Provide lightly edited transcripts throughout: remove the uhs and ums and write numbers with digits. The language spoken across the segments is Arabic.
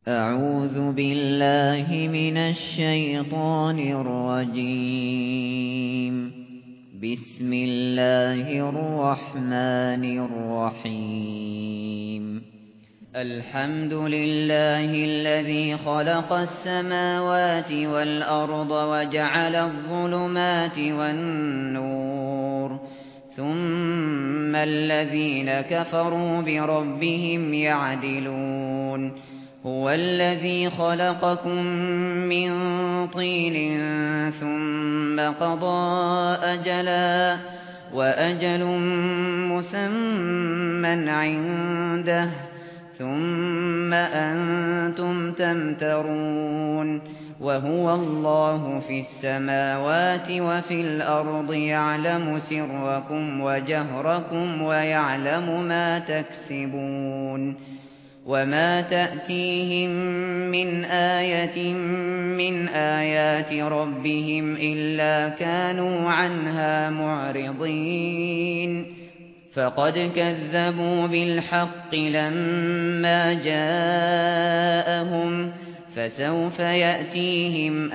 أعوذ بالله من الشيطان الرجيم. بسم الله الرحمن الرحيم. الحمد لله الذي خلق السماوات والأرض وجعل الظلمات والنور، ثم الذين كفروا بربهم يعدلون. هو الذي خلقكم من طين ثم قضى أجلا وأجل مسمى عنده ثم أنتم تمترون. وهو الله في السماوات وفي الأرض يعلم سركم وجهركم ويعلم ما تكسبون. وما تأتيهم من آية من آيات ربهم إلا كانوا عنها معرضين. فقد كذبوا بالحق لما جاءهم، فسوف يأتيهم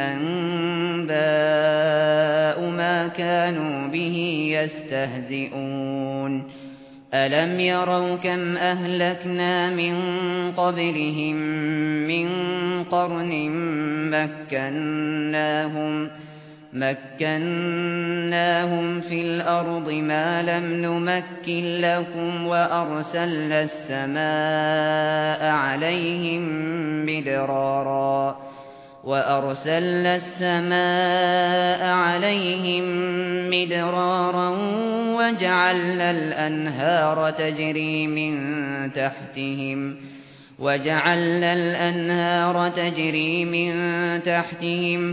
أنباء ما كانوا به يستهزئون. ألم يروا كم أهلكنا من قبلهم من قرن مكناهم في الأرض ما لم نمكن لكم، وأرسلنا السماء عليهم مدرارا وجعلنا الأنهار تجري من تحتهم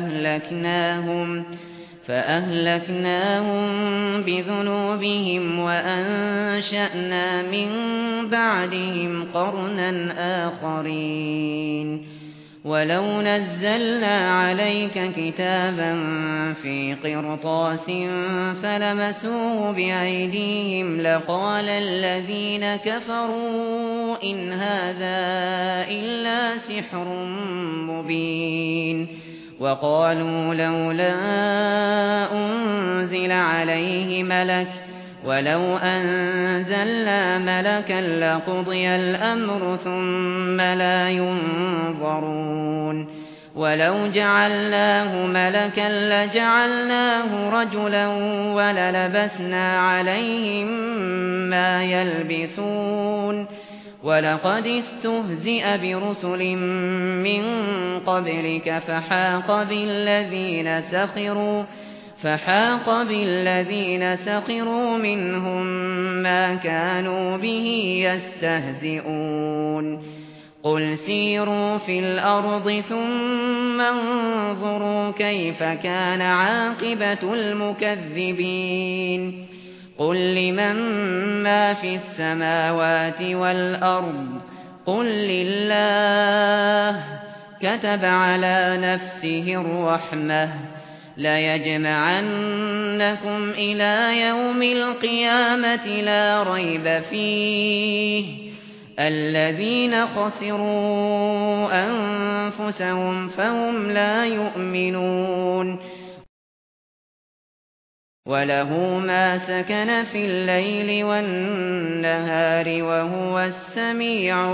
فأهلكناهم بذنوبهم وأنشأنا من بعدهم قرنا آخرين. ولو نزلنا عليك كتابا في قرطاس فلمسوه بأيديهم لقال الذين كفروا إن هذا إلا سحر مبين. وقالوا لولا أنزل عليه ملك، ولو أنزلنا ملكا لقضي الأمر ثم لا ينظرون. ولو جعلناه ملكا لجعلناه رجلا وللبسنا عليهم ما يلبسون. ولقد استهزئ برسل من قبلك فحاق بالذين سخروا منهم ما كانوا به يستهزئون. قل سيروا في الأرض ثم انظروا كيف كان عاقبة المكذبين. قل لمن ما في السماوات والأرض قل لله. كتب على نفسه الرحمة ليجمعنكم إلى يوم القيامة لا ريب فيه. الذين خسروا أنفسهم فهم لا يؤمنون. وله ما سكن في الليل والنهار وهو السميع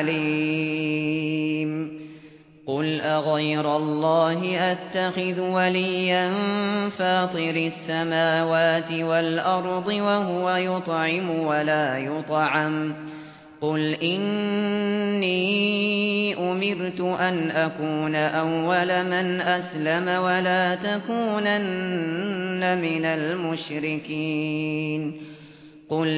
العليم. قل أغير الله أتخذ وليا فاطر السماوات والأرض وهو يطعم ولا يطعم. قل إني أمرت أن أكون أول من أسلم ولا تكونن من المشركين. قل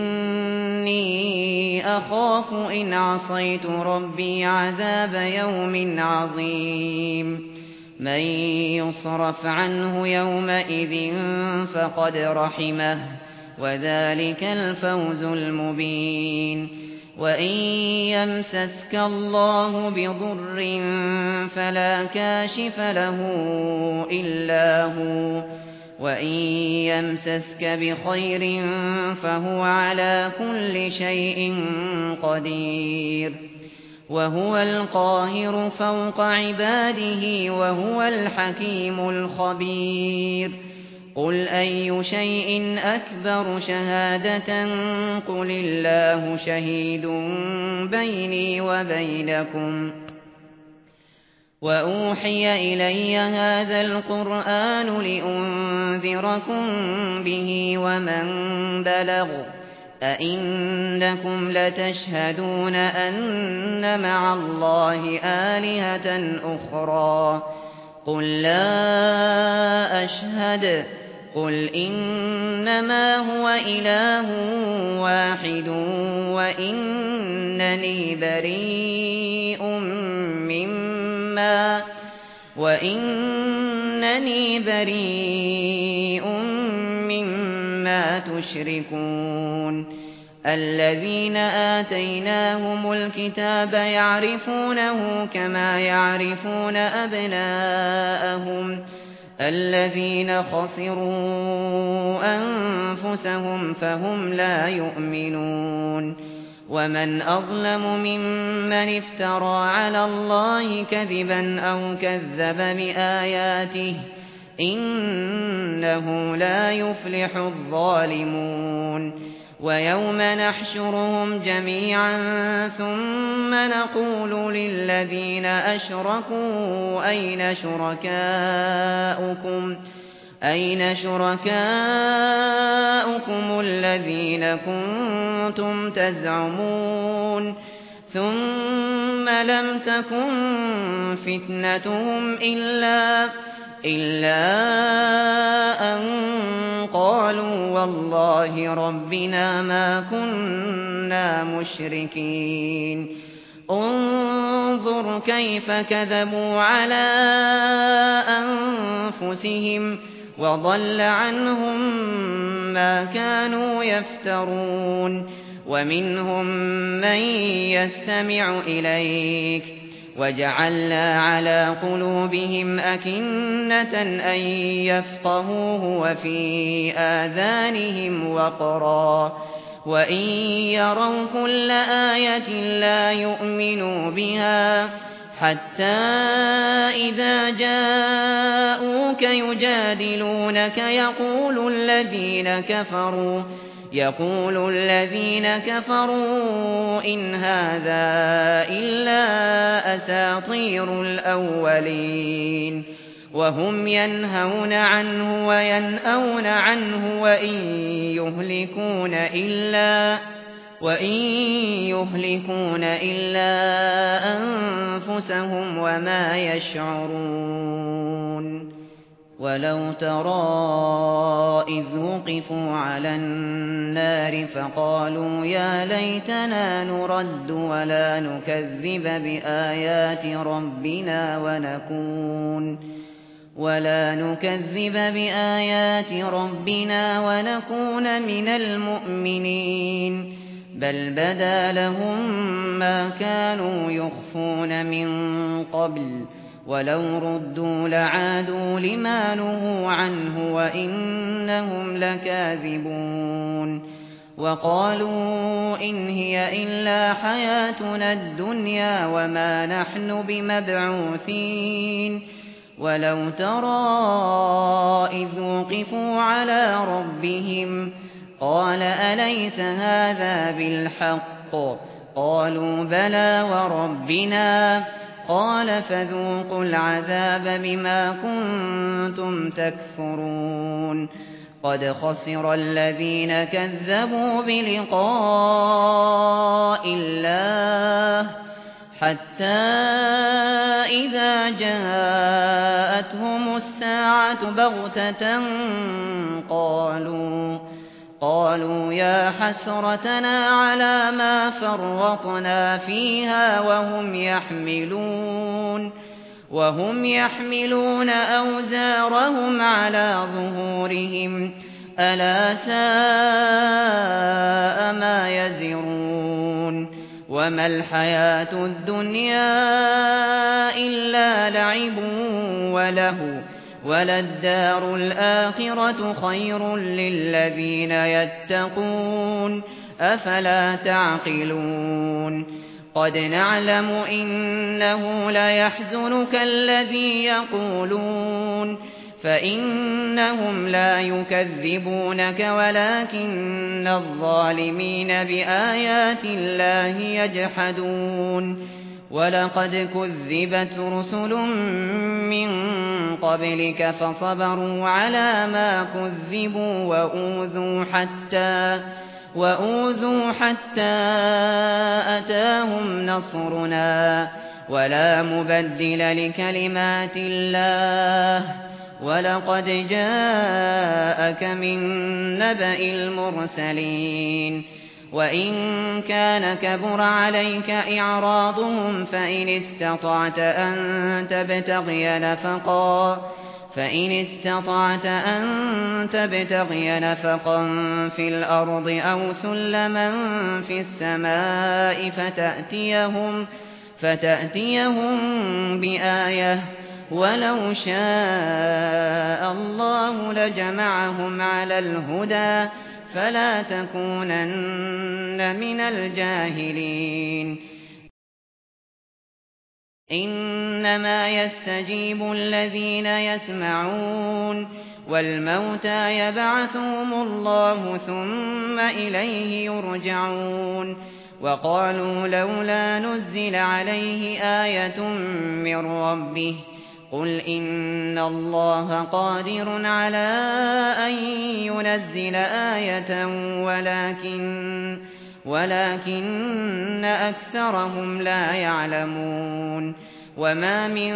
إني أخاف إن عصيت ربي عذاب يوم عظيم. من يصرف عنه يومئذ فقد رحمه وذلك الفوز المبين. وإن يمسسك الله بضر فلا كاشف له إلا هو، وَإِن يَمْسَسْكَ بِخَيْرٍ فَهُوَ عَلَى كُلِّ شَيْءٍ قَدِيرٌ وهو القاهر فوق عباده وهو الحكيم الخبير قل أي شيء أكبر شهادة قل الله شهيد بيني وبينكم وأوحي إلي هذا القرآن لأنذركم به ومن بلغ أئنكم لتشهدون أن مع الله آلهة أخرى قل لا أشهد قل إنما هو إله واحد وإنني بريء مما تشركون الذين آتيناهم الكتاب يعرفونه كما يعرفون أبناءهم الذين خسروا أنفسهم فهم لا يؤمنون ومن أظلم ممن افترى على الله كذبا أو كذب بآياته إنه لا يفلح الظالمون ويوم نحشرهم جميعا ثم نقول للذين أشركوا أين شركاؤكم الذين كنتم تزعمون ثم لم تكن فتنتهم إلا أن قالوا والله ربنا ما كنا مشركين انظر كيف كذبوا على أنفسهم وضل عنهم ما كانوا يفترون ومنهم من يستمع إليك وجعلنا على قلوبهم أكنة أن يفقهوه وفي آذانهم وقرا وإن يروا كل آية لا يؤمنوا بها حتى إذا جاءوك يجادلونك يقول الذين كفروا إن هذا إلا أساطير الأولين وهم ينهون عنه وينأون عنه وإن يهلكون إلا أنفسهم وما يشعرون ولو ترى إذ وقفوا على النار فقالوا يا ليتنا نرد ولا نكذب بآيات ربنا ونكون من المؤمنين بل بدا لهم ما كانوا يخفون من قبل ولو ردوا لعادوا لما نهوا عنه وإنهم لكاذبون وقالوا إن هي إلا حياتنا الدنيا وما نحن بمبعوثين ولو ترى إذ وقفوا على ربهم قال أليس هذا بالحق قالوا بلى وربنا قال فذوقوا العذاب بما كنتم تكفرون قد خسر الذين كذبوا بلقاء الله حتى إذا جاءتهم الساعة بغتة قالوا يا حسرتنا على ما فرطنا فيها وهم يحملون أوزارهم على ظهورهم ألا ساء ما يزرون وما الحياة الدنيا إلا لعب وله وللدار الآخرة خير للذين يتقون أفلا تعقلون قد نعلم إنه ليحزنك الذي يقولون فإنهم لا يكذبونك ولكن الظالمين بآيات الله يجحدون ولقد كذبت رسل من قبلك فصبروا على ما كذبوا وأوذوا حتى أتاهم نصرنا ولا مبدل لكلمات الله ولقد جاءك من نبأ المرسلين وإن كان كبر عليك إعراضهم فإن استطعت أن تبتغي نفقا في الأرض أو سلما في السماء فتأتيهم بآية ولو شاء الله لجمعهم على الهدى فلا تكونن من الجاهلين إنما يستجيب الذين يسمعون والموتى يبعثهم الله ثم إليه يرجعون وقالوا لولا نزل عليه آية من ربه قل إن الله قادر على أن ينزل آية ولكن أكثرهم لا يعلمون وما من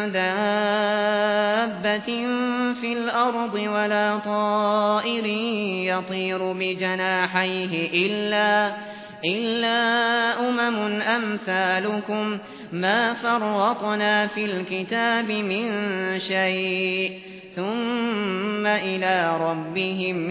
دابة في الأرض ولا طائر يطير بجناحيه إلا أمم أمثالكم ما فرطنا في الكتاب من شيء ثم إلى ربهم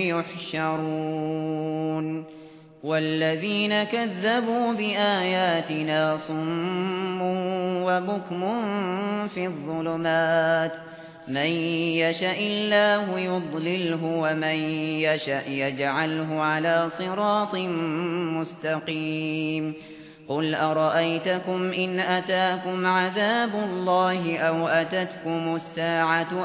يحشرون والذين كذبوا بآياتنا صم وبكم في الظلمات من يشاء الله يضلله ومن يشاء يجعله على صراط مستقيم قل أرأيتكم إن أتاكم عذاب الله أو أتتكم الساعة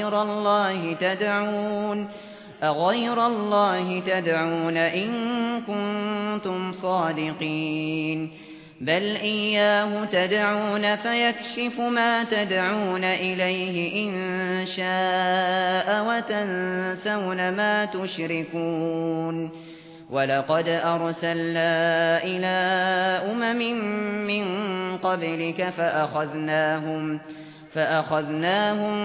أغير الله تدعون إن كنتم صادقين بل إياه تدعون فيكشف ما تدعون إليه إن شاء وتنسون ما تشركون ولقد أرسلنا إلى من قبلك فأخذناهم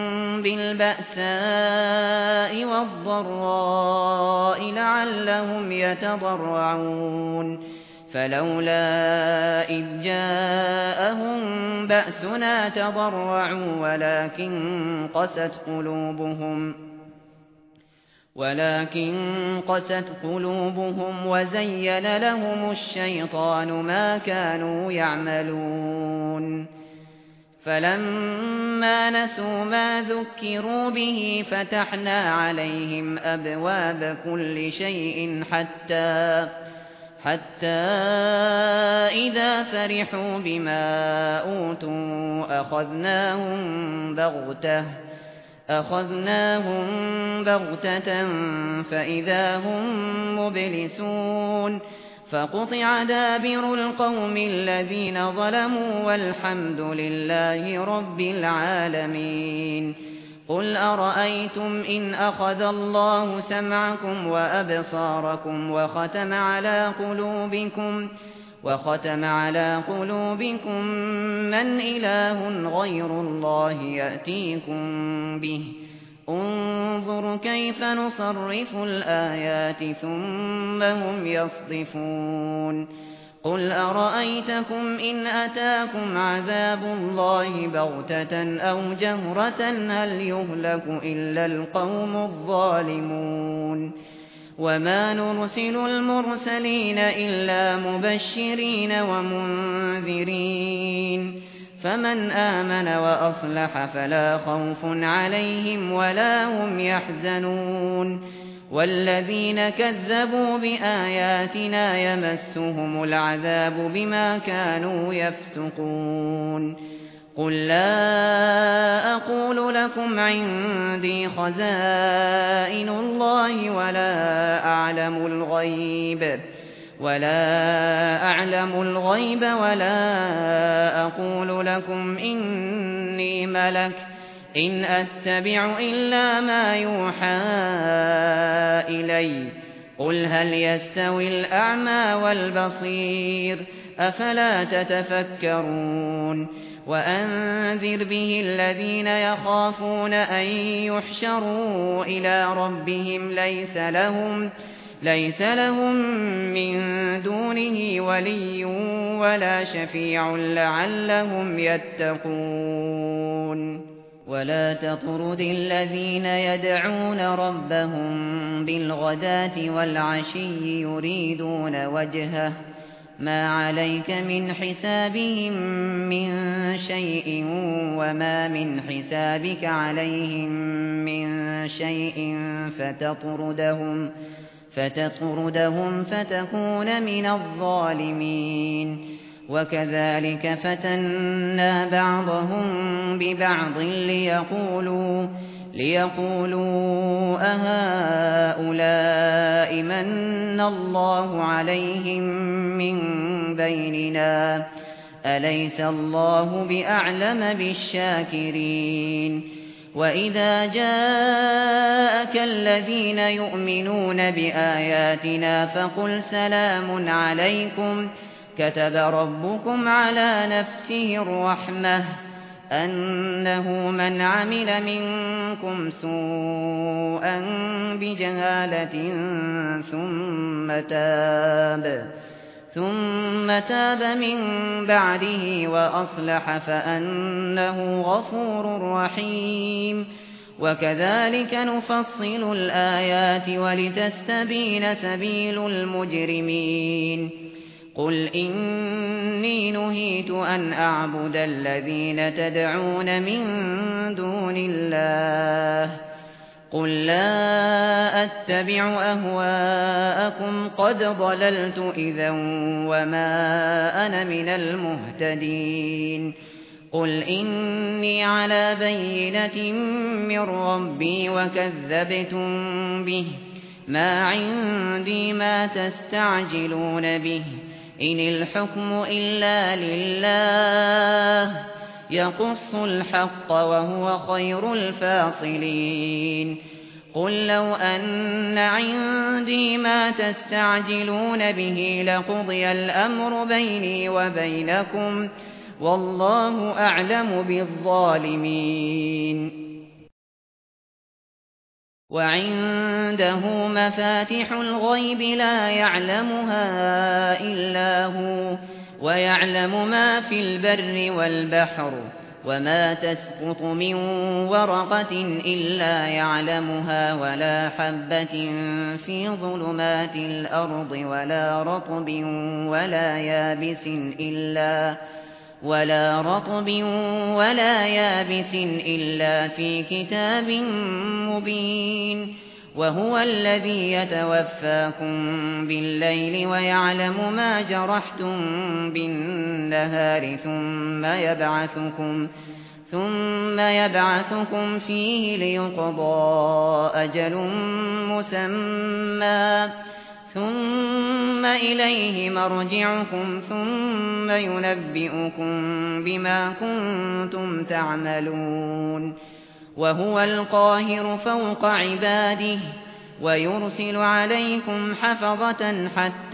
بالبأساء والضراء لعلهم يتضرعون فلولا إذ جاءهم بأسنا تضرعوا ولكن قست قلوبهم وزين لهم الشيطان ما كانوا يعملون فلما نسوا ما ذكروا به فتحنا عليهم أبواب كل شيء حتى إذا فرحوا بما أوتوا أخذناهم بغتة فإذا هم مبلسون فقطع دابر القوم الذين ظلموا والحمد لله رب العالمين قل أرأيتم إن أخذ الله سمعكم وأبصاركم وختم على قلوبكم من إله غير الله يأتيكم به انظر كيف نصرف الآيات ثم هم يصدفون قل أرأيتكم إن أتاكم عذاب الله بغتة أو جهرة هل يهلك إلا القوم الظالمون وما نرسل المرسلين إلا مبشرين ومنذرين فمن آمن وأصلح فلا خوف عليهم ولا هم يحزنون والذين كذبوا بآياتنا يمسهم العذاب بما كانوا يفسقون قل لا أقول لكم عندي خزائن الله ولا أعلم الغيب ولا أقول لكم إني ملك إن أتبع إلا ما يوحى إلي قل هل يستوي الأعمى والبصير أفلا تتفكرون وأنذر به الذين يخافون أن يحشروا إلى ربهم ليس لهم من دونه ولي ولا شفيع لعلهم يتقون ولا تطرد الذين يدعون ربهم بالغداة والعشي يريدون وجهه ما عليك من حسابهم من شيء وما من حسابك عليهم من شيء فتطردهم فتكون من الظالمين وكذلك فتنا بعضهم ببعض ليقولوا أهؤلاء من الله عليهم من بيننا أليس الله بأعلم بالشاكرين وإذا جاءك الذين يؤمنون بآياتنا فقل سلام عليكم كتب ربكم على نفسه الرحمة أنه من عمل منكم سوءا بجهالة ثم تاب من بعده وأصلح فأنه غفور رحيم وكذلك نفصل الآيات ولتستبين سبيل المجرمين قل إني نهيت أن أعبد الذين تدعون من دون الله قل لا أتبع أهواءكم قد ضللت إذا وما أنا من المهتدين قل إني على بينة من ربي وكذبتم به ما عندي ما تستعجلون به إن الحكم إلا لله يقص الحق وهو خير الفاصلين قل لو أن عندي ما تستعجلون به لقضي الأمر بيني وبينكم والله أعلم بالظالمين وعنده مفاتح الغيب لا يعلمها إلا هو ويعلم ما في البر والبحر وما تسقط من ورقة إلا يعلمها ولا حبة في ظلمات الأرض ولا رطب ولا يابس إلا في كتاب مبين وهو الذي يتوفاكم بالليل ويعلم ما جرحتم بالنهار ثم يبعثكم فيه ليقضى أجل مسمى ثم إليه مرجعكم ثم ينبئكم بما كنتم تعملون وهو القاهر فوق عباده ويرسل عليكم حفظة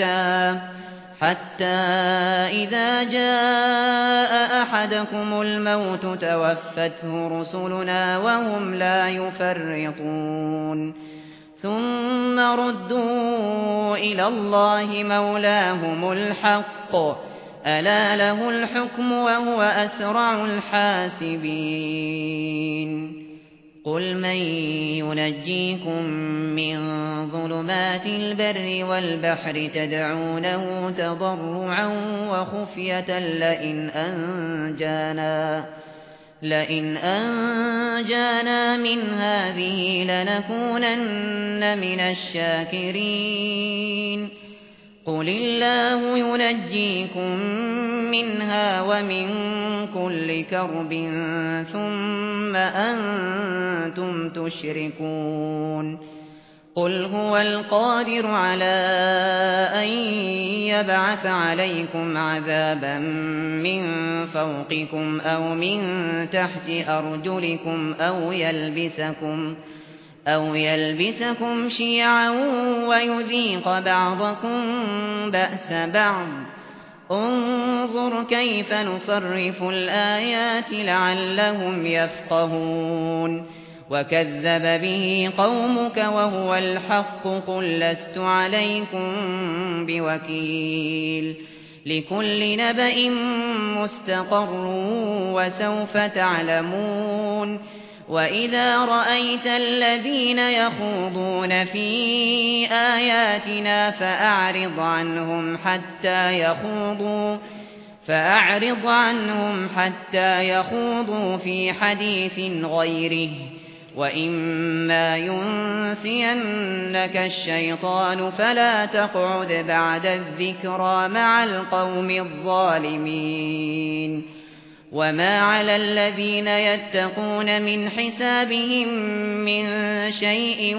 حتى إذا جاء أحدكم الموت توفته رسلنا وهم لا يفرطون ثم ردوا إلى الله مولاهم الحق ألا له الحكم وهو أسرع الحاسبين قل من ينجيكم من ظلمات البر والبحر تدعونه تضرعا وخفية لئن أنجانا من هذه لنكونن من الشاكرين قل الله ينجيكم منها ومن كل كرب ثم أنتم تشركون قل هو القادر على أن يبعث عليكم عذابا من فوقكم أو من تحت أرجلكم أو يلبسكم شيعا ويذيق بعضكم بأس بعض انظر كيف نصرف الآيات لعلهم يفقهون وكذب به قومك وهو الحق قل لست عليكم بوكيل لكل نبأ مستقر وسوف تعلمون وإذا رأيت الذين يخوضون في آياتنا فأعرض عنهم حتى يخوضوا في حديث غيره وإما ينسينك الشيطان فلا تقعد بعد الذكرى مع القوم الظالمين وما على الذين يتقون من حسابهم من شيء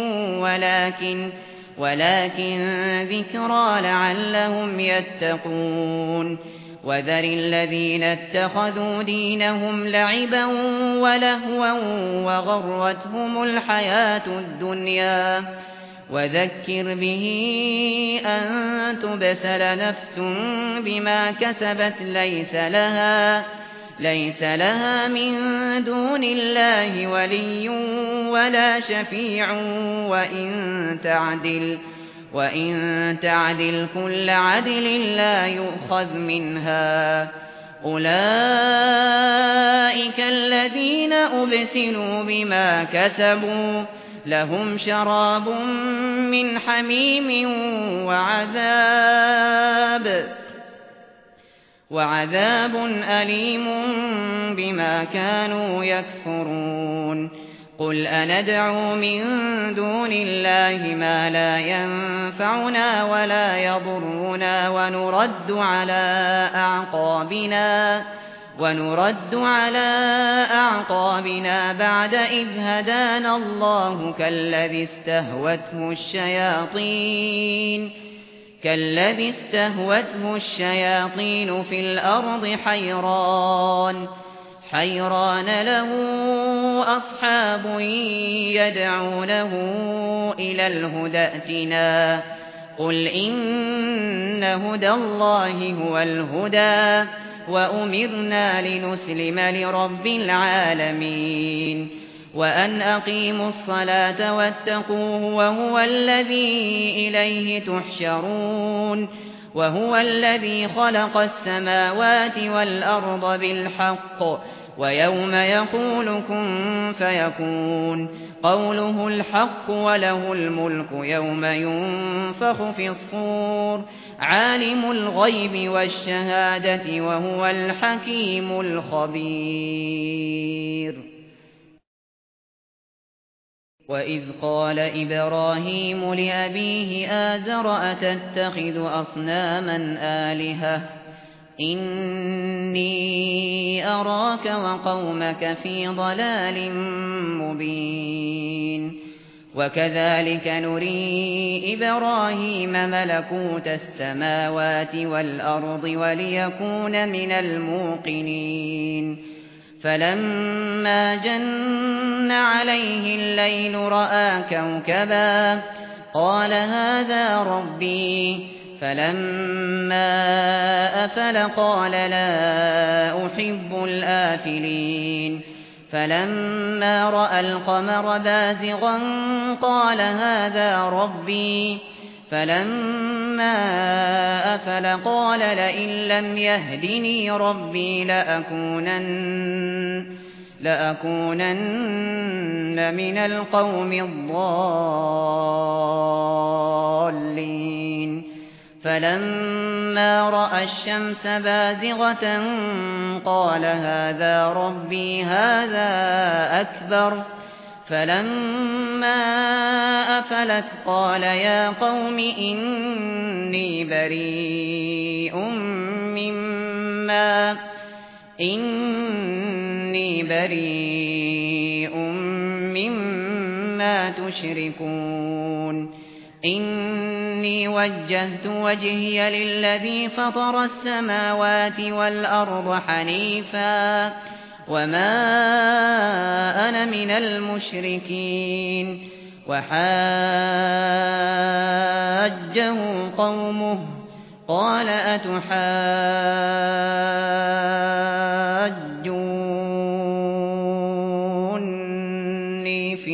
ولكن ذكرى لعلهم يتقون وذر الذين اتخذوا دينهم لعبا ولهوا وغرتهم الحياة الدنيا وذكر به أن تبسل نفس بما كسبت ليس لها من دون الله ولي ولا شفيع وإن تعدل كل عدل لا يؤخذ منها أولئك الذين أبسلوا بما كسبوا لهم شراب من حميم وعذاب أليم بما كانوا يكفرون قل أندعو من دون الله ما لا ينفعنا ولا يضرنا ونرد على أعقابنا بعد إذ هدانا الله كالذي استهوته الشياطين في الأرض حيران له أصحاب يدعونه إلى الهدى ائتنا قل إن هدى الله هو الهدى وأمرنا لنسلم لرب العالمين وأن أقيموا الصلاة واتقوه وهو الذي إليه تحشرون وهو الذي خلق السماوات والأرض بالحق ويوم يقول كن فيكون قوله الحق وله الملك يوم ينفخ في الصور عالم الغيب والشهادة وهو الحكيم الخبير وإذ قال إبراهيم لأبيه آزر أتتخذ أصناما آلهة إني أراك وقومك في ضلال مبين وكذلك نري إبراهيم ملكوت السماوات والأرض وليكون من الموقنين فلما جن عليه الليل رأى كوكبا قال هذا ربي فلما أفل قال لا أحب الآفلين فلما رأى القمر بازغا قال هذا ربي فلما أفل قال لئن لم يهدني ربي لأكونن من القوم الضالين فلما رأى الشمس بازغة قال هذا ربي هذا أكبر فلما أفلت قال يا قوم إني بريء مما تشركون إني وجهت وجهي للذي فطر السماوات والأرض حنيفا وما أنا من المشركين وحاجه قومه قال أتحاجوني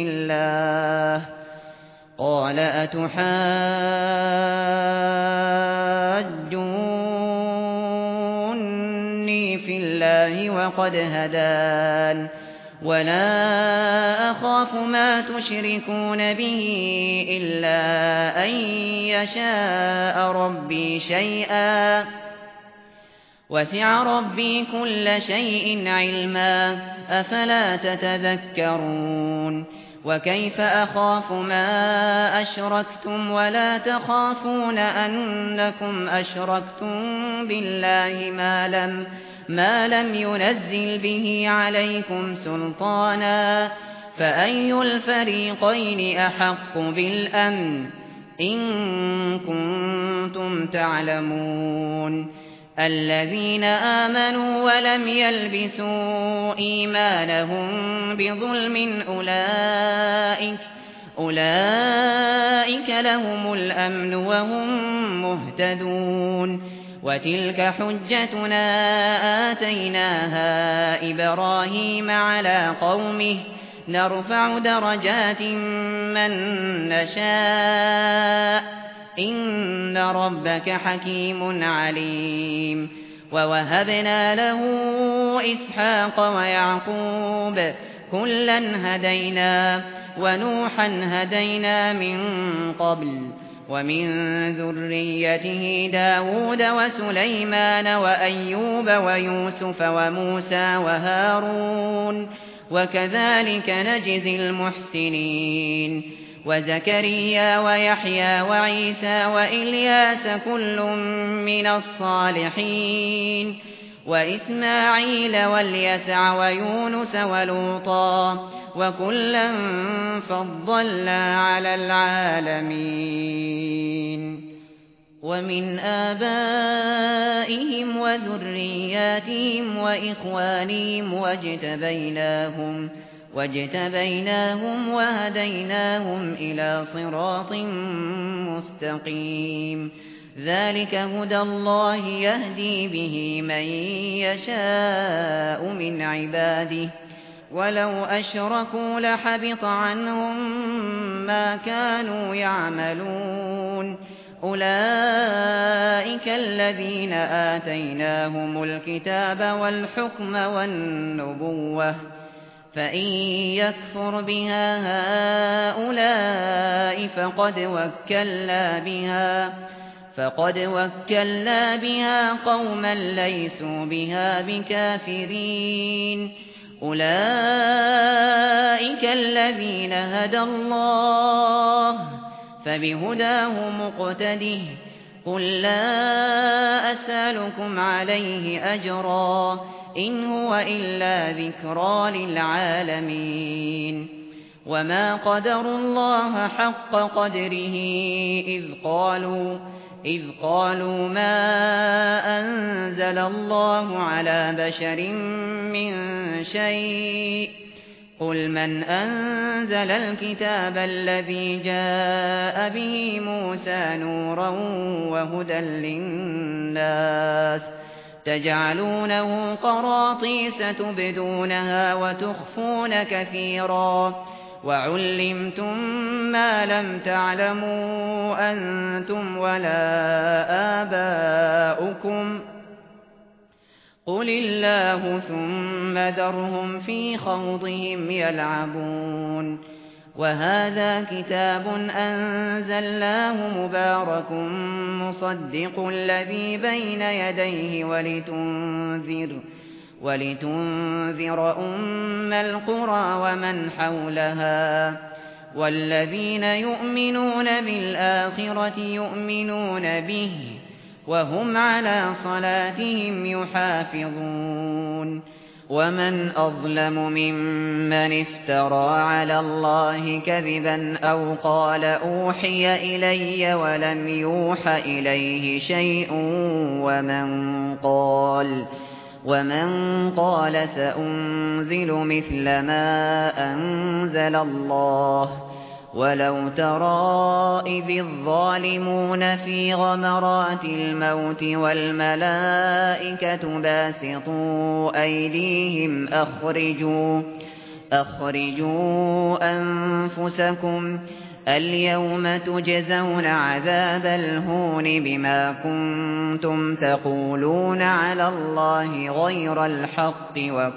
في الله وقد هدان ولا أخاف ما تشركون به إلا أن يشاء ربي شيئا وسع ربي كل شيء علما أفلا تتذكرون وكيف أخاف ما أشركتم ولا تخافون أنكم أشركتم بالله ما لم ينزل به عليكم سلطانا فأي الفريقين أحق بالأمن إن كنتم تعلمون الذين آمنوا ولم يلبسوا إيمانهم بظلم أولئك لهم الأمن وهم مهتدون وتلك حجتنا آتيناها إبراهيم على قومه نرفع درجات من نشاء إن ربك حكيم عليم ووهبنا له إسحاق ويعقوب كلا هدينا ونوحا هدينا من قبل ومن ذريته داود وسليمان وأيوب ويوسف وموسى وهارون وكذلك نجزي المحسنين وزكريا ويحيى وعيسى وإلياس كل من الصالحين وإسماعيل واليسع ويونس ولوطا وكلا فضلنا على العالمين ومن آبائهم وذرياتهم وإخوانهم واجتبيناهم وهديناهم إلى صراط مستقيم ذلك هدى الله يهدي به من يشاء من عباده ولو أشركوا لحبط عنهم ما كانوا يعملون أولئك الذين آتيناهم الكتاب والحكم والنبوة فإن يكفر بها هؤلاء فقد وكلنا بها قوما ليسوا بها بكافرين أولئك الذين هدى الله فبهداه مقتده قل لا أسألكم عليه أجرا إن هو إلا ذكرى للعالمين وما قدروا الله حق قدره إذ قالوا ما أنزل الله على بشر من شيء قل من أنزل الكتاب الذي جاء به موسى نورا وهدى للناس تجعلونه قراطيس تبدونها وتخفون كثيرا وعلمتم ما لم تعلموا أنتم ولا آباؤكم قل الله ثم ذرهم في خوضهم يلعبون وهذا كتاب أنزلناه مبارك مصدق الذي بين يديه ولتنذر أم القرى ومن حولها والذين يؤمنون بالآخرة يؤمنون به وهم على صلاتهم يحافظون ومن أظلم ممن افترى على الله كذبا أو قال أوحي إلي ولم يوح إليه شيء ومن قال سأنزل مثل ما أنزل الله ولو ترى إذ الظالمون في غمرات الموت والملائكة باسطوا أيديهم أخرجوا أنفسكم اليوم تجزون عذاب الهون بما كنتم تقولون على الله غير الحق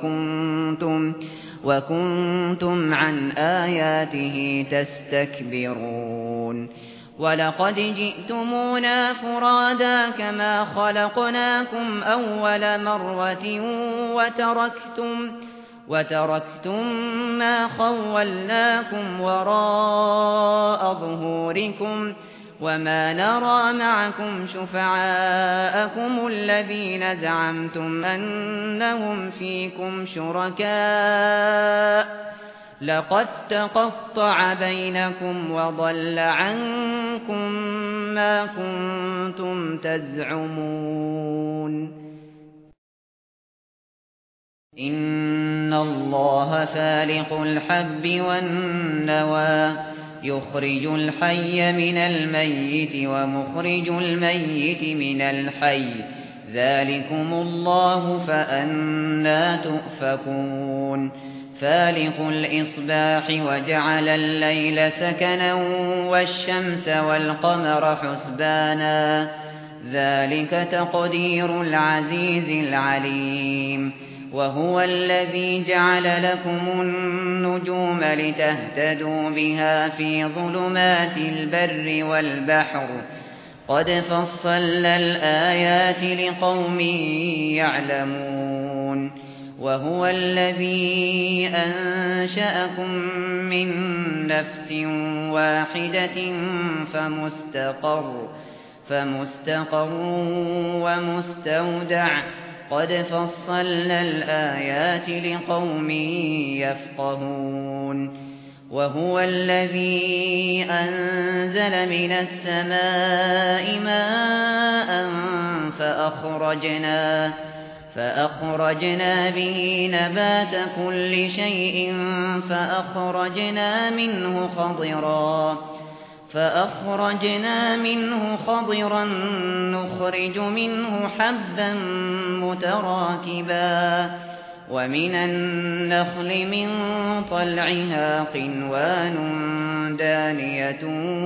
وكنتم عن آياته تستكبرون ولقد جئتمونا فرادا كما خلقناكم أول مرة وتركتم ما خولناكم وراء ظهوركم وما نرى معكم شفعاءكم الذين زعمتم أنهم فيكم شركاء لقد تقطع بينكم وضل عنكم ما كنتم تزعمون إن الله فالق الحب والنوى يخرج الحي من الميت ومخرج الميت من الحي ذلكم الله فأنى تؤفكون فالق الإصباح وجعل الليل سكنا والشمس والقمر حسبانا ذلك تقدير العزيز العليم وهو الذي جعل لكم النجوم لتهتدوا بها في ظلمات البر والبحر قد فصلنا الآيات لقوم يعلمون وهو الذي أنشأكم من نفس واحدة فمستقر ومستودع قد فصلنا الآيات لقوم يفقهون وهو الذي أنزل من السماء ماء فأخرجنا به نبات كل شيء فأخرجنا منه خضرا نخرج منه حبا متراكبا ومن النخل من طلعها قنوان دانية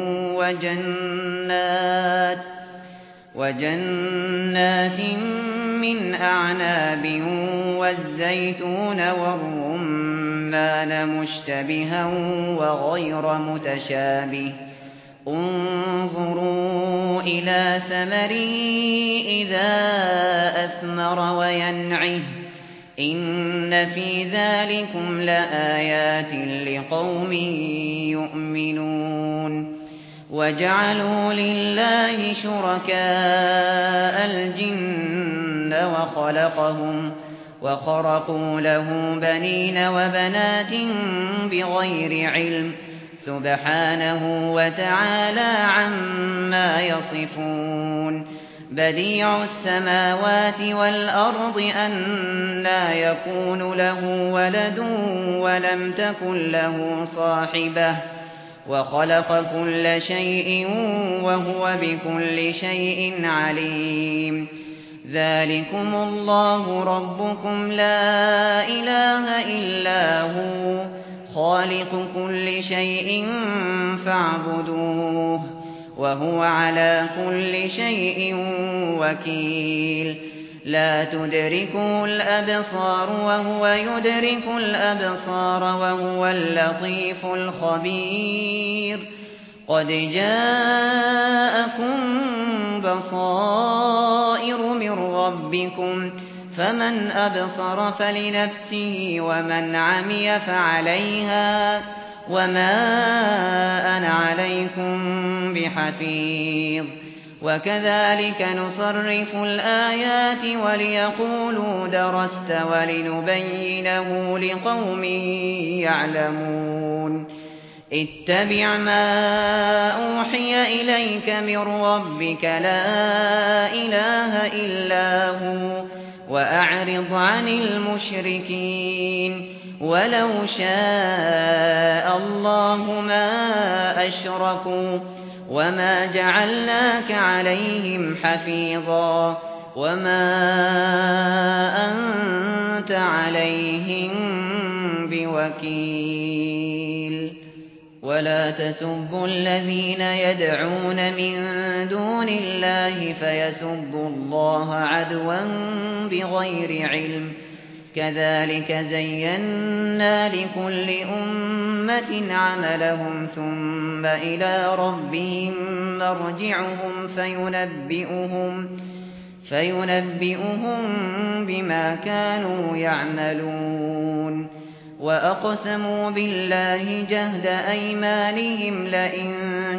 وجنات من أعناب والزيتون والرمان مشتبها وغير متشابه انظروا إلى ثمره إذا أثمر وينعه إن في ذلكم لآيات لقوم يؤمنون وجعلوا لله شركاء الجن وخرقوا له بنين وبنات بغير علم سبحانه وتعالى عما يصفون بديع السماوات والأرض أنى يكون له ولد ولم تكن له صاحبة وخلق كل شيء وهو بكل شيء عليم ذلكم الله ربكم لا إله إلا هو خالق كل شيء فاعبدوه وهو على كل شيء وكيل لا تدركه الأبصار وهو يدرك الأبصار وهو اللطيف الخبير قد جاءكم بصائر من ربكم فمن أبصر فلنفسه ومن عمي فعليها وما أنا عليكم بحفيظ وكذلك نصرف الآيات وليقولوا درست ولنبينه لقوم يعلمون اتبع ما أوحي إليك من ربك لا إله إلا هو وأعرض عن المشركين ولو شاء الله ما أشركوا وما جعلناك عليهم حفيظا وما أنت عليهم بوكيل ولا تسبوا الذين يدعون من دون الله فيسبوا الله عدوا بغير علم كذلك زينا لكل أمة عملهم ثم إلى ربهم مرجعهم فينبئهم بما كانوا يعملون وأقسموا بالله جهد أيمانهم لئن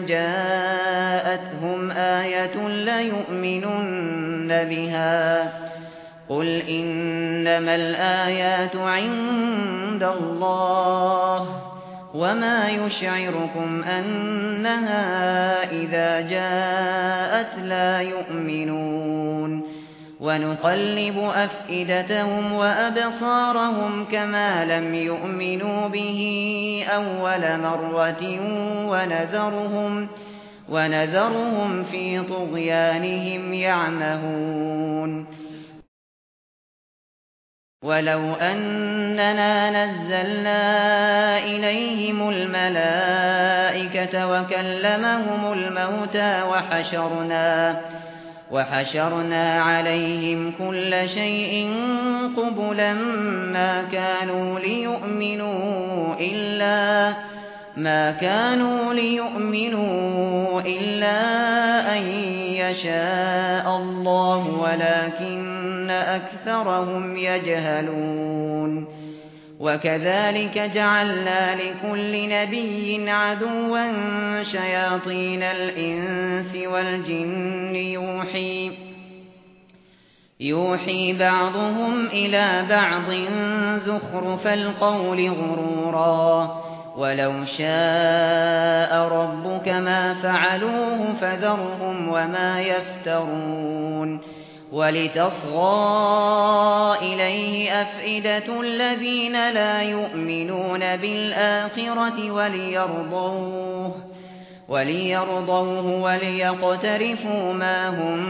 جاءتهم آية ليؤمنن بها قل إنما الآيات عند الله وما يشعركم أنها إذا جاءت لا يؤمنون ونقلب أفئدتهم وأبصارهم كما لم يؤمنوا به أول مرة ونذرهم في طغيانهم يعمهون ولو أننا نزلنا إليهم الملائكة وكلمهم الموتى وحشرنا عليهم كل شيء قبلا ما كانوا ليؤمنوا إلا أن يشاء الله ولكن أكثرهم يجهلون وكذلك جعلنا لكل نبي عدوا شياطين الإنس والجن يوحي بعضهم إلى بعض زخرف القول غرورا ولو شاء ربك ما فعلوه فذرهم وما يفترون ولتصغى إليه أفئدة الذين لا يؤمنون بالآخرة وليرضوه وليقترفوا ما هم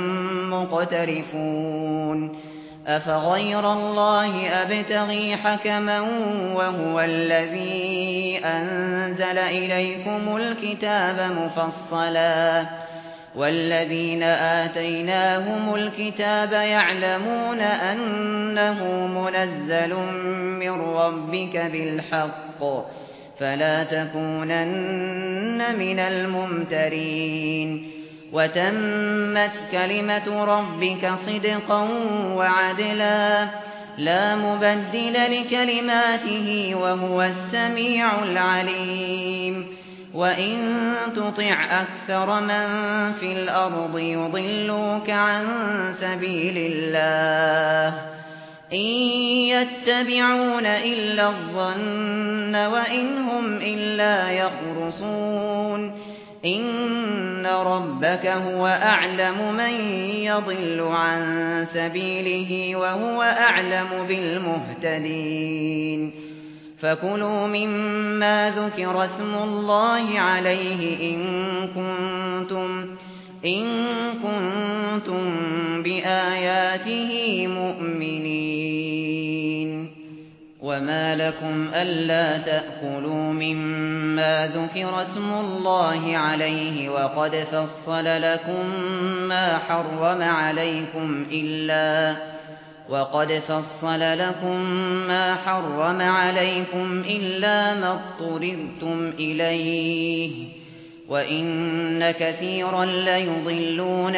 مقترفون أفغير الله أبتغي حكما وهو الذي أنزل إليكم الكتاب مفصلا والذين آتيناهم الكتاب يعلمون أنه منزل من ربك بالحق فلا تكونن من الممترين وتمت كلمة ربك صدقا وعدلا لا مبدل لكلماته وهو السميع العليم وإن تطع أكثر من في الأرض يضلوك عن سبيل الله إن يتبعون إلا الظن وإن هم إلا يخرصون إن ربك هو أعلم من يضل عن سبيله وهو أعلم بالمهتدين فكلوا مما ذكر اسم الله عليه إن كنتم بآياته مؤمنين وما لكم ألا تأكلوا مما ذكر اسم الله عليه وقد فصل لكم ما حرم عليكم وقد فصل لكم ما حرم عليكم إلا ما اضطررتم إليه وإن كثيرا ليضلون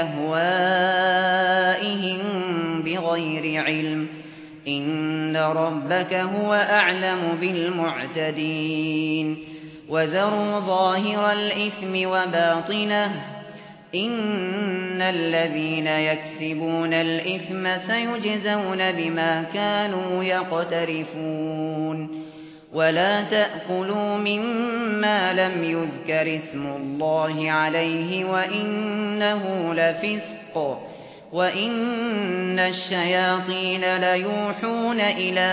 بأهوائهم بغير علم إن ربك هو أعلم بالمعتدين وذروا ظاهر الإثم وباطنه إن الذين يكسبون الإثم سيجزون بما كانوا يقترفون ولا تأكلوا مما لم يذكر اسم الله عليه وإنه لفسق وإن الشياطين ليوحون إلى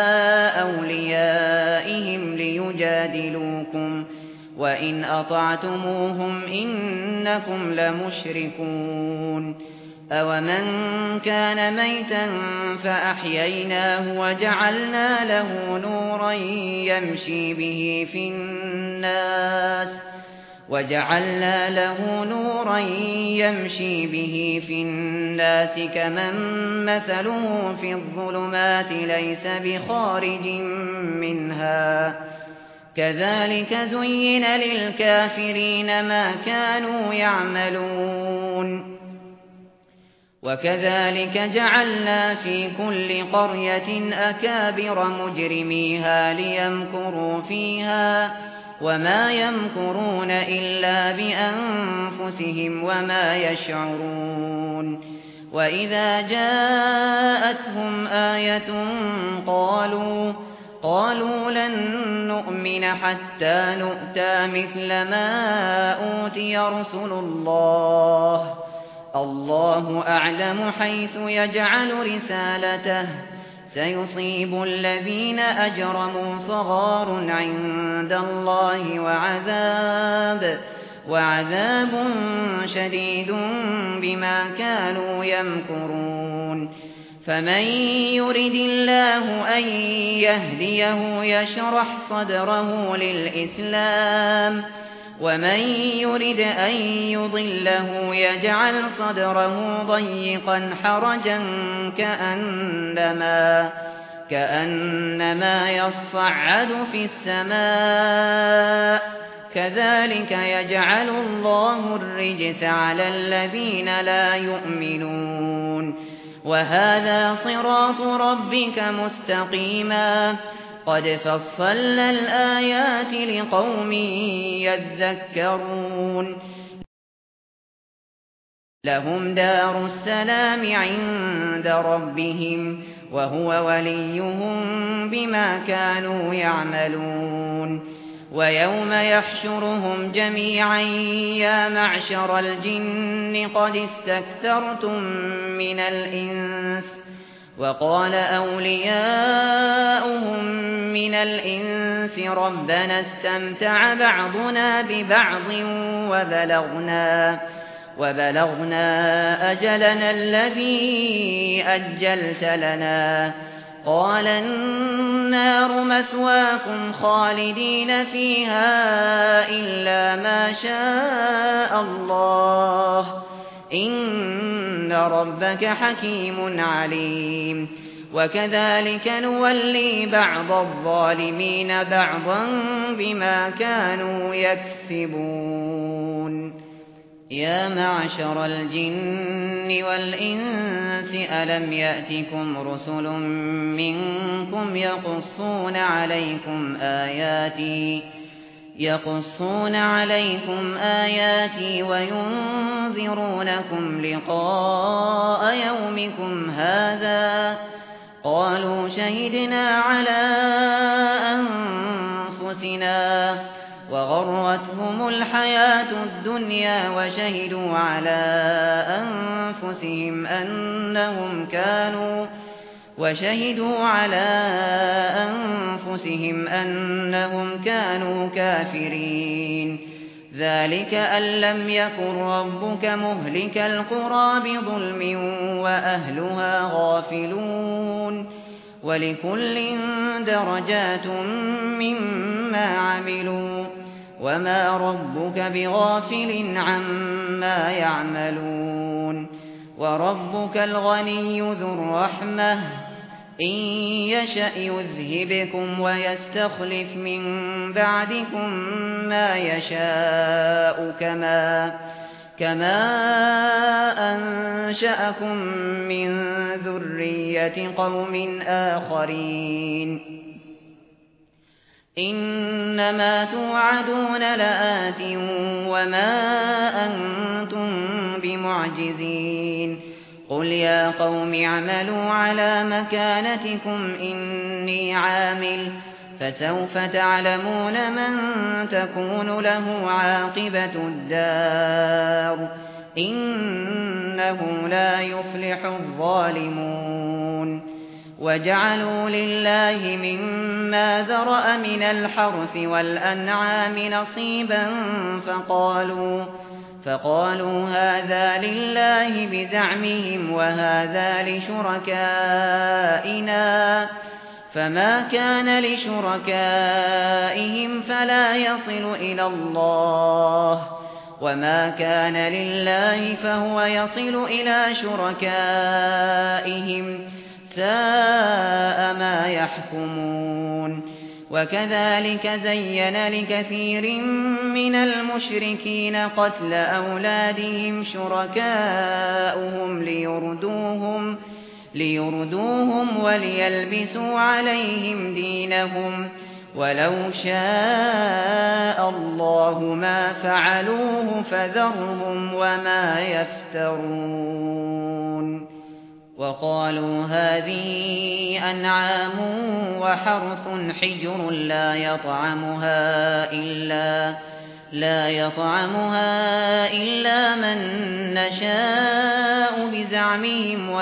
أوليائهم ليجادلوكم وإن أطعتموهم إنكم لمشركون أومن كان ميتا فأحييناه وجعلنا له نورا يمشي به في الناس كمن مثله في الظلمات ليس بخارج منها كذلك زين للكافرين ما كانوا يعملون وكذلك جعلنا في كل قرية أكابر مجرميها ليمكروا فيها وما يمكرون إلا بأنفسهم وما يشعرون وإذا جاءتهم آية قالوا لن نؤمن حتى نؤتى مثل ما أوتي رسل الله أعلم حيث يجعل رسالته سيصيب الذين أجرموا صغار عند الله وعذاب شديد بما كانوا يمكرون فمن يرد الله أن يهديه يشرح صدره للإسلام ومن يرد أن يضله يجعل صدره ضيقا حرجا كأنما يصعد في السماء كذلك يجعل الله الرجس على الذين لا يؤمنون وهذا صراط ربك مستقيما قد فصلنا الآيات لقوم يذكرون لهم دار السلام عند ربهم وهو وليهم بما كانوا يعملون ويوم يحشرهم جميعا يا معشر الجن قد استكثرتم من الإنس وقال أولياؤهم من الإنس ربنا استمتع بعضنا ببعض وبلغنا أجلنا الذي أجلت لنا قال النار مثواكم خالدين فيها إلا ما شاء الله إن ربك حكيم عليم وكذلك نولي بعض الظالمين بعضا بما كانوا يكسبون يا معشر الجن والإنس ألم يأتكم رسل منكم يقصون عليكم آياتي وينذرونكم لقاء يومكم هذا قالوا شهدنا على أنفسنا وغرتهم الحياة الدنيا وشهدوا على أنفسهم أنهم كانوا كافرين ذلك أن لم يكن ربك مهلك القرى بظلم وأهلها غافلون ولكل درجات مما عملوا وما ربك بغافل عما يعملون وربك الغني ذو الرحمة إن يشأ يذهبكم ويستخلف من بعدكم ما يشاء كما أنشأكم من ذرية قوم آخرين إنما توعدون لآت وما أنتم بمعجزين قل يا قوم اعملوا على مكانتكم إني عامل فسوف تعلمون من تكون له عاقبة الدار إنه لا يفلح الظالمون وجعلوا لله مما ذرأ من الحرث والأنعام نصيبا فقالوا هذا لله بزعمهم وهذا لشركائنا فما كان لشركائهم فلا يصل إلى الله وما كان لله فهو يصل إلى شركائهم ساء ما يحكمون وكذلك زين لكثير من المشركين قتل أولادهم شركاؤهم ليردوهم وليلبسوا عليهم دينهم ولو شاء الله ما فعلوه فذرهم وما يفترون وقالوا هذه أنعام وحرث حجر لا يطعمها إلا من نشاء بزعمهم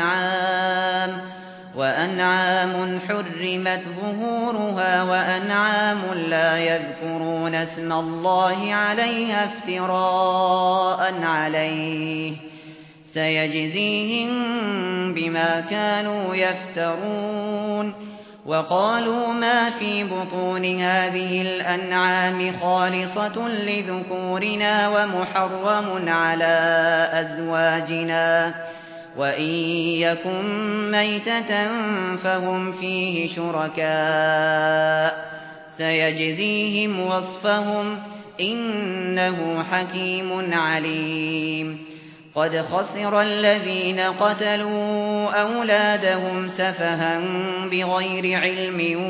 وأنعام حرمت ظهورها وأنعام لا يذكرون اسم الله عليها افتراء عليه سيجزيهم بما كانوا يفترون وقالوا ما في بطون هذه الأنعام خالصة لذكورنا ومحرم على أزواجنا وإن يكن ميتة فهم فيه شركاء سيجزيهم وصفهم إنه حكيم عليم قد خسر الذين قتلوا أولادهم سفها بغير علم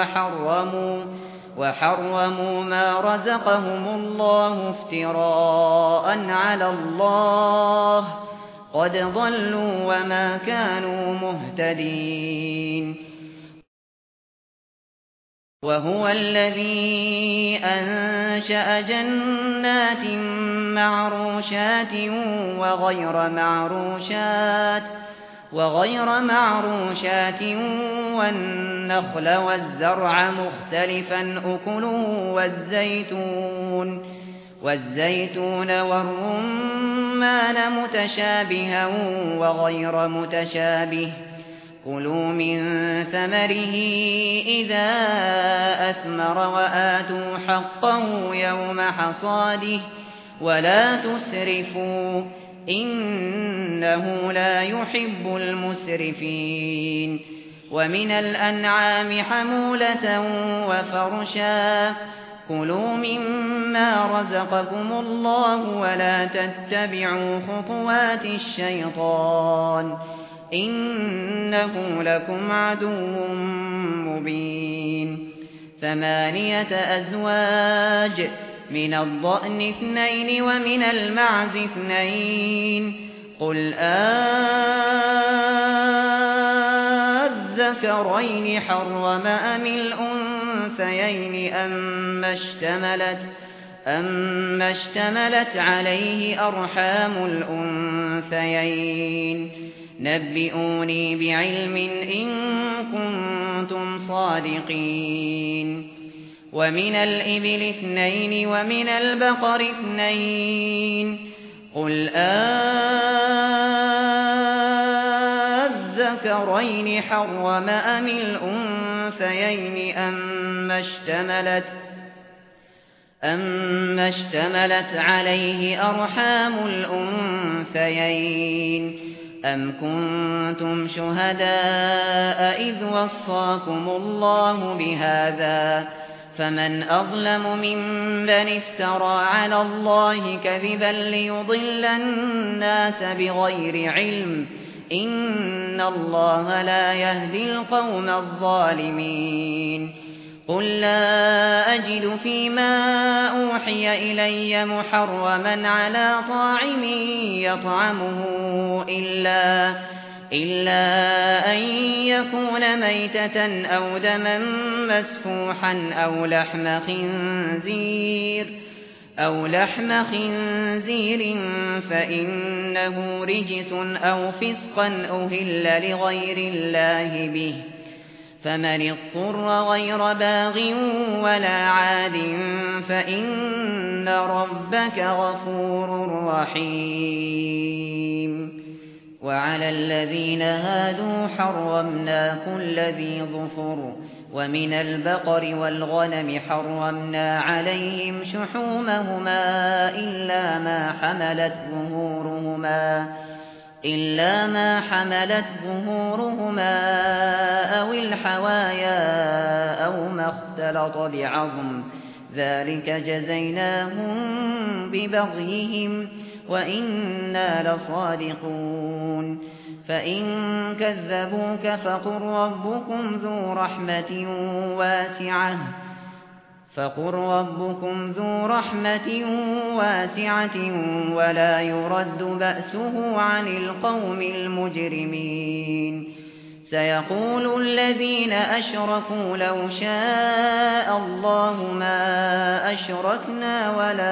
وحرموا ما رزقهم الله افتراء على الله قد ضلوا وما كانوا مهتدين وهو الذي أنشأ جنات معروشات وغير معروشات والنخل والزرع مختلفا أكله والزيتون والرمان متشابها وغير متشابه كلوا من ثمره إذا أثمر وآتوا حقه يوم حصاده ولا تسرفوا إنه لا يحب المسرفين ومن الأنعام حمولة وفرشا كلوا مما رزقكم الله ولا تتبعوا خطوات الشيطان إنه لكم عدو مبين 8 أزواج من الضأن 2 ومن المعز 2 قل أذكرين حرم أم الأنثيين أما اشتملت عليه أرحام الأنثيين نبئوني بعلم إن كنتم صادقين ومن الإبل 2 ومن البقر 2 قل أذكرين حرم أم الأنثيين أَمَّا اشْتَمَلَتْ عَلَيْهِ أَرْحَامُ الْأُنثَيَيْنِ أَمْ كُنتُمْ شُهَدَاءَ إِذْ وَصَّاكُمُ اللَّهُ بِهَذَا فَمَنْ أَظْلَمُ مِمَّنِ افْتَرَى عَلَى اللَّهِ كَذِبًا لِيُضِلَّ النَّاسَ بِغَيْرِ عِلْمٍ إِنَّ اللَّهَ لَا يَهْدِي الْقَوْمَ الظَّالِمِينَ قُل لا أَجِدُ فِيمَا أُوحِيَ إِلَيَّ مُحَرَّمًا عَلَى طَاعِمٍ يَطْعَمُهُ إِلَّا أَن يَكُونَ مَيْتَةً أَوْ دَمًا مَّسْفُوحًا أَوْ لَحْمَ خِنزِيرٍ فَإِنَّهُ رِجْسٌ أَوْ فِسْقًا أُهِلَّ لِغَيْرِ اللَّهِ بِهِ فَمَنِ اضْطُرَّ غَيْرَ بَاغٍ وَلَا عَادٍ فَإِنَّ رَبَّكَ غَفُورٌ رَّحِيمٌ وَعَلَى الَّذِينَ هَادُوا حَرَّمْنَا كُلَّ ذِي ظُفُرٍ وَمِنَ الْبَقَرِ وَالْغَنَمِ حَرَّمْنَا عَلَيْهِمْ شُحُومَهُمَا إِلَّا مَا حَمَلَتْ ظُهُورُهُمَا أَوِ الْحَوَايَا أَوْ مَا اخْتَلَطَ بِعَظْمٍ ذَلِكَ جَزَيْنَاهُم بِبَغْيِهِمْ وَإِنَّا لَصَادِقُونَ فَإِن كَذَّبُوكَ فَقُل رَّبُّكُمْ ذُو رَحْمَةٍ وَاسِعَةٍ وَلَا يُرَدُّ بَأْسُهُ عَنِ الْقَوْمِ الْمُجْرِمِينَ سَيَقُولُ الَّذِينَ أَشْرَكُوا لَوْ شَاءَ اللَّهُ مَا أَشْرَكْنَا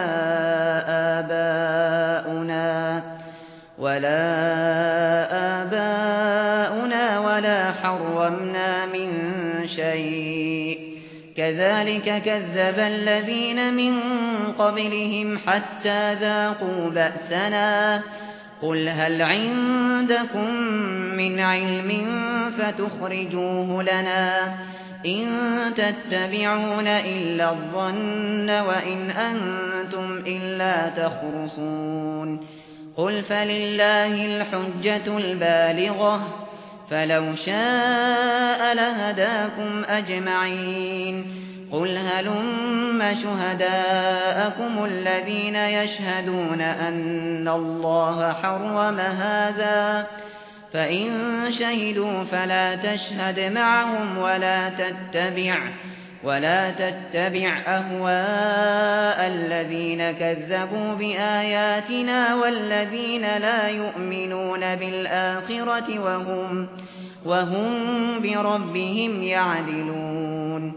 وَلَا آبَاؤُنَا وَلَا حَرَّمْنَا مِن شَيْءٍ كَذَلِكَ كَذَّبَ الَّذِينَ مِن قَبْلِهِمْ حَتَّى ذَاقُوا بَأْسَنَا قُلْ هَلْ عِندَكُم مِّنْ عِلْمٍ فَتُخْرِجُوهُ لَنَا إِن تَتَّبِعُونَ إِلَّا الظَّنَّ وَإِنْ أَنتُمْ إِلَّا تَخْرُصُونَ قُلْ فَلِلَّهِ الْحُجَّةُ الْبَالِغَةُ فَلَوْ شَاءَ لَهَدَاكُمْ أَجْمَعِينَ قُلْ هَلُمَّ شُهَدَاءَكُمُ الَّذِينَ يَشْهَدُونَ أَنَّ اللَّهَ حَرَّمَ هَٰذَا فَإِن شَهِدُوا فَلَا تَشْهَدْ مَعَهُمْ وَلَا تَتَّبِعْ أَهْوَاءَ الَّذِينَ كَذَّبُوا بِآيَاتِنَا وَالَّذِينَ لَا يُؤْمِنُونَ بِالْآخِرَةِ وَهُمْ بِرَبِّهِمْ يَعْدِلُونَ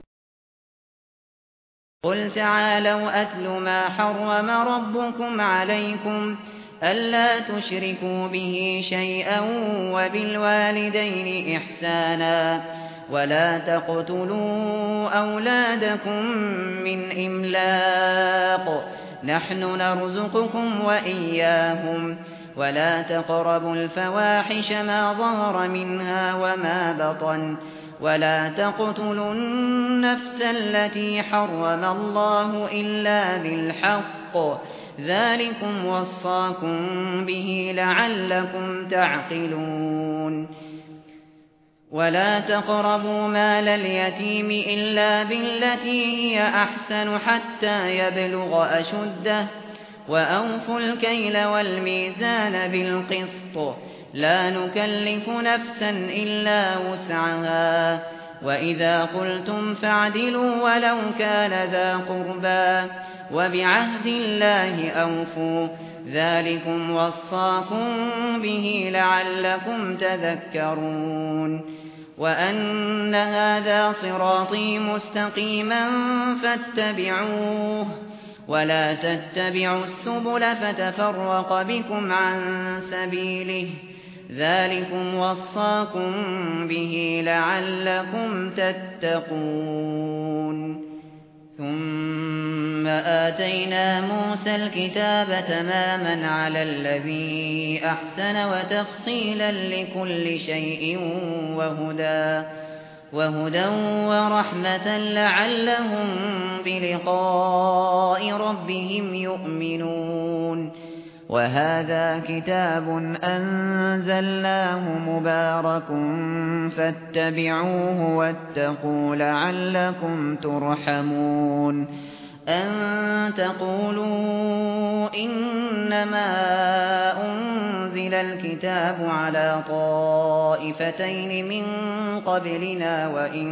قُلْ تَعَالَوْا أَتْلُ مَا حَرَّمَ رَبُّكُمْ عَلَيْكُمْ أَلَّا تُشْرِكُوا بِهِ شَيْئًا وَبِالْوَالِدَيْنِ إِحْسَانًا وَلَا تَقْتُلُوا أَوْلَادَكُم مِّنْ إِمْلَاقٍ نَّحْنُ نَرْزُقُكُمْ وَإِيَّاهُمْ وَلَا تَقْرَبُوا الْفَوَاحِشَ مَا ظَهَرَ مِنْهَا وَمَا بَطَنَ وَلَا تَقْتُلُوا النَّفْسَ الَّتِي حَرَّمَ اللَّهُ إِلَّا بِالْحَقِّ ذَلِكُمْ وَصَّاكُم بِهِ لَعَلَّكُمْ تَعْقِلُونَ وَلَا تَقْرَبُوا مَالَ الْيَتِيمِ إِلَّا بِالَّتِي هِيَ أَحْسَنُ حَتَّى يَبْلُغَ أَشُدَّهُ وَأَوْفُوا الْكَيْلَ وَالْمِيزَانَ بِالْقِسْطِ لَا نُكَلِّفُ نَفْسًا إِلَّا وُسْعَهَا وَإِذَا قُلْتُمْ فَاعْدِلُوا وَلَوْ كَانَ ذَا قُرْبَىٰ وَبِعَهْدِ اللَّهِ أَوْفُوا ذَلِكُمْ وَصَّاكُم بِهِ لَعَلَّكُمْ تَذَكَّرُونَ وَأَنَّ هَٰذَا صِرَاطِي مُسْتَقِيمًا فَاتَّبِعُوهُ وَلَا تَتَّبِعُوا السُّبُلَ فَتَفَرَّقَ بِكُمْ عَن سَبِيلِهِ ذَلِكُمْ وَصَّاكُم بِهِ لَعَلَّكُمْ تَتَّقُونَ ثُمَّ آتَيْنَا مُوسَى الْكِتَابَ تَمَامًا عَلَى الَّذِي أَحْسَنَ وَتَفْصِيلًا لِكُلِّ شَيْءٍ وهدى ورحمة لعلهم بلقاء ربهم يؤمنون وهذا كتاب أنزلناه مبارك فاتبعوه واتقوا لعلكم ترحمون أن تقولوا إنما أنزل الكتاب على طائفتين من قبلنا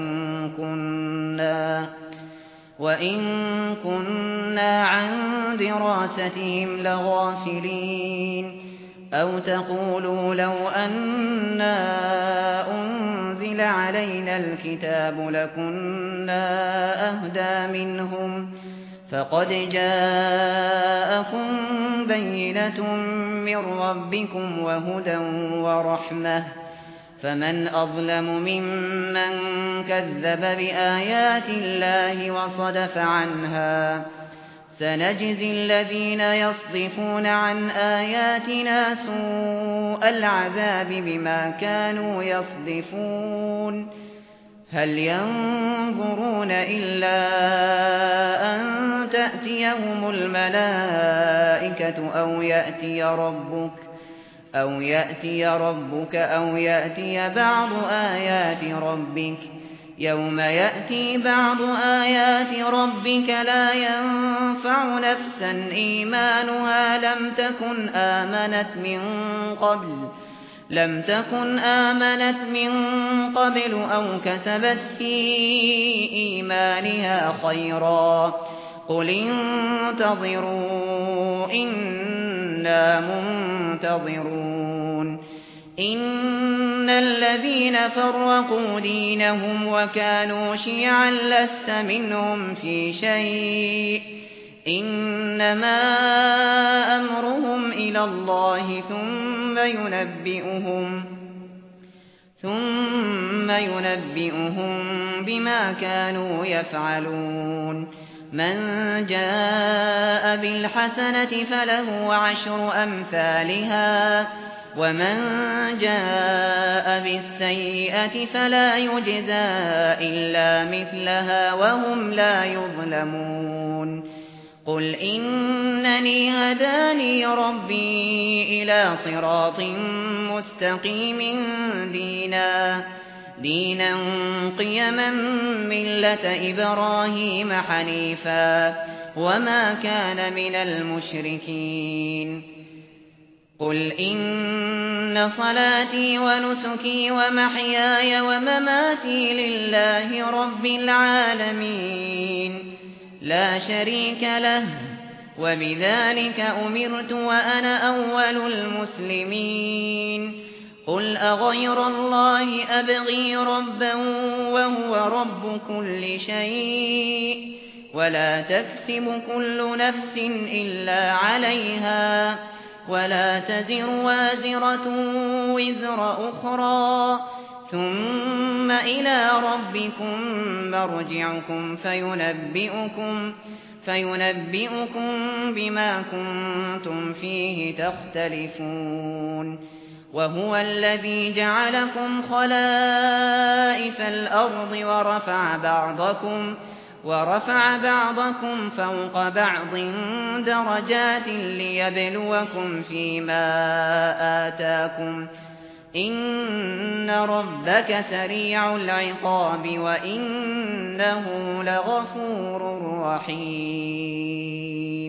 وإن كنا عن دراستهم لغافلين أو تقولوا لو أنا أنزل علينا الكتاب لكنا أهدى منهم فقد جاءكم بينة من ربكم وهدى ورحمة فمن أظلم ممن كذب بآيات الله وصدف عنها سنجزي الذين يصدفون عن آياتنا سوء العذاب بما كانوا يصدفون هل ينظرون إلا أن تأتيهم الملائكة أو يأتي ربك أو يأتي بعض آيات ربك يوم يأتي بعض آيات ربك لا ينفع نفسا إيمانها لم تكن آمنت من قبل أو كسبت في إيمانها خيرا قل انتظروا إنا منتظرون إن الذين فرقوا دينهم وكانوا شيعا لست منهم في شيء إنما أمرهم إلى الله ثم ينبئهم بما كانوا يفعلون من جاء بالحسنة فله 10 أمثالها ومن جاء بالسيئة فلا يجزى إلا مثلها وهم لا يظلمون قل إنني هداني ربي إلى صراط مستقيم دينا قيما ملة إبراهيم حنيفا وما كان من المشركين قل إن صلاتي ونسكي ومحياي ومماتي لله رب العالمين لا شريك له وبذلك أمرت وأنا أول المسلمين قل أغير الله أبغي ربا وهو رب كل شيء ولا تكسب كل نفس إلا عليها ولا تزر وازرة وزر أخرى ثم إلى ربكم مرجعكم فينبئكم بما كنتم فيه تختلفون وهو الذي جعلكم خلائف الأرض ورفع بعضكم فوق بعض درجات ليبلوكم فيما آتاكم إن ربك سريع العقاب وإنه لغفور رحيم